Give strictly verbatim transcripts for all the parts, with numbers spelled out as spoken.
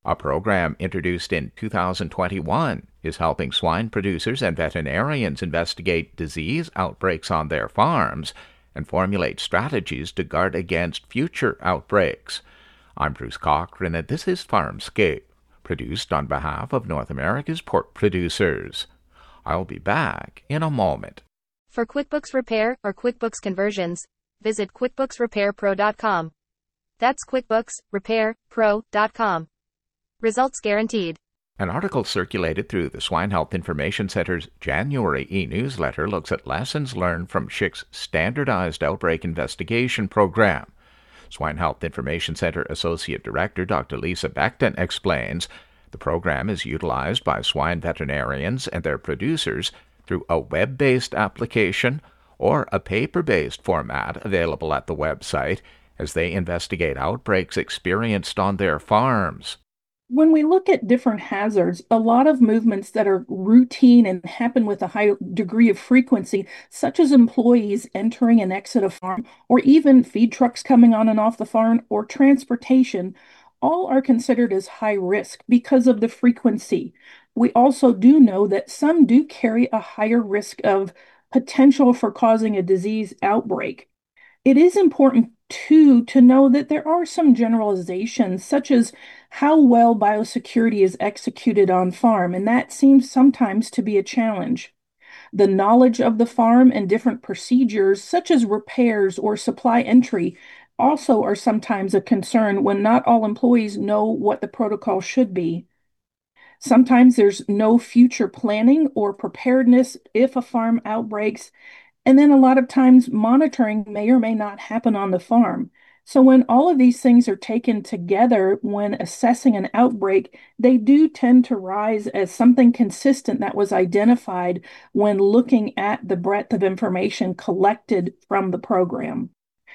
A program introduced in two thousand twenty-one is helping swine producers and veterinarians investigate disease outbreaks on their farms and formulate strategies to guard against future outbreaks. I'm Bruce Cochran, and this is Farmscape, produced on behalf of North America's pork producers. I'll be back in a moment. For QuickBooks Repair or QuickBooks Conversions, visit QuickBooks Repair Pro dot com. That's QuickBooks Repair Pro dot com. Results guaranteed. An article circulated through the Swine Health Information Center's January e-newsletter looks at lessons learned from S H I C's Standardized Outbreak Investigation Program. Swine Health Information Center Associate Director Doctor Lisa Becton explains the program is utilized by swine veterinarians and their producers through a web-based application or a paper-based format available at the website as they investigate outbreaks experienced on their farms. When we look at different hazards, a lot of movements that are routine and happen with a high degree of frequency, such as employees entering and exit a farm, or even feed trucks coming on and off the farm, or transportation, all are considered as high risk because of the frequency. We also do know that some do carry a higher risk of potential for causing a disease outbreak. It is important, too, to know that there are some generalizations, such as how well biosecurity is executed on farm, and that seems sometimes to be a challenge. The knowledge of the farm and different procedures, such as repairs or supply entry, also are sometimes a concern when not all employees know what the protocol should be. Sometimes there's no future planning or preparedness if a farm outbreaks. And then a lot of times monitoring may or may not happen on the farm. So when all of these things are taken together when assessing an outbreak, they do tend to rise as something consistent that was identified when looking at the breadth of information collected from the program.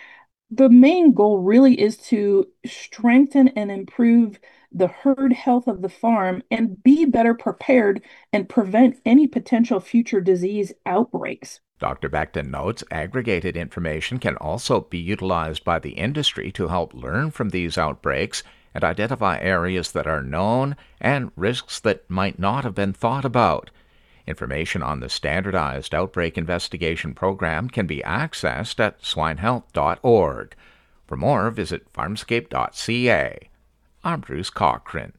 The main goal really is to strengthen and improve the herd health of the farm and be better prepared and prevent any potential future disease outbreaks. Doctor Becton notes aggregated information can also be utilized by the industry to help learn from these outbreaks and identify areas that are known and risks that might not have been thought about. Information on the Standardized Outbreak Investigation Program can be accessed at swine health dot org. For more, visit farmscape dot c a. I'm Bruce Cochran.